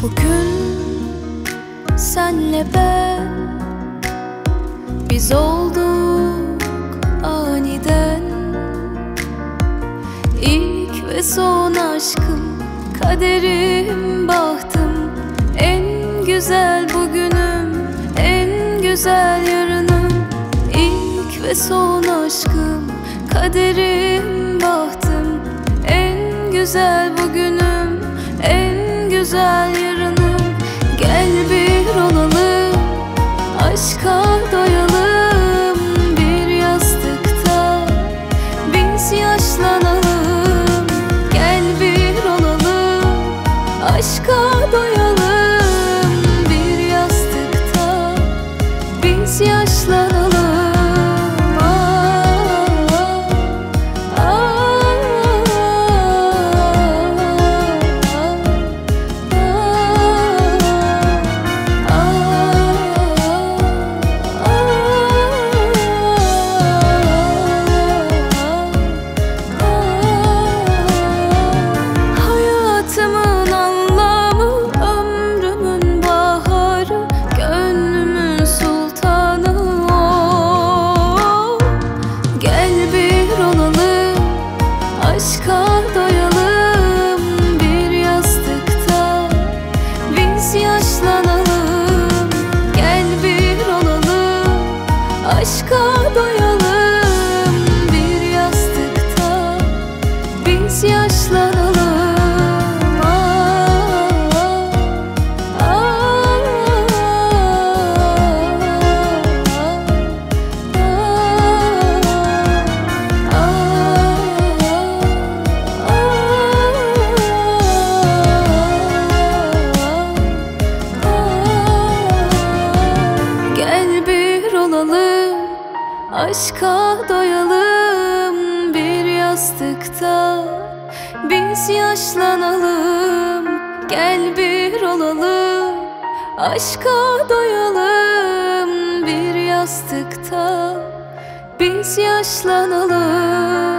Bugün senle ben, biz olduk aniden. İlk ve son aşkım, kaderim, bahtım. En güzel bugünüm, en güzel yarınım. İlk ve son aşkım, kaderim, bahtım. En güzel bugünüm, en güzel yarınım. Gel bir olalım, aşka doyalım. Bir yastıkta biz yaşlanalım. Gel bir olalım, aşka doyalım. Bir yastıkta biz yaşlanalım. Aşka doyalım, bir yastıkta biz yaşlanalım. Gel bir olalım, aşka doyalım. Bir yastıkta biz yaşlanalım. Aşka doyalım, bir yastıkta biz yaşlanalım. Gel bir olalım, aşka doyalım. Bir yastıkta biz yaşlanalım.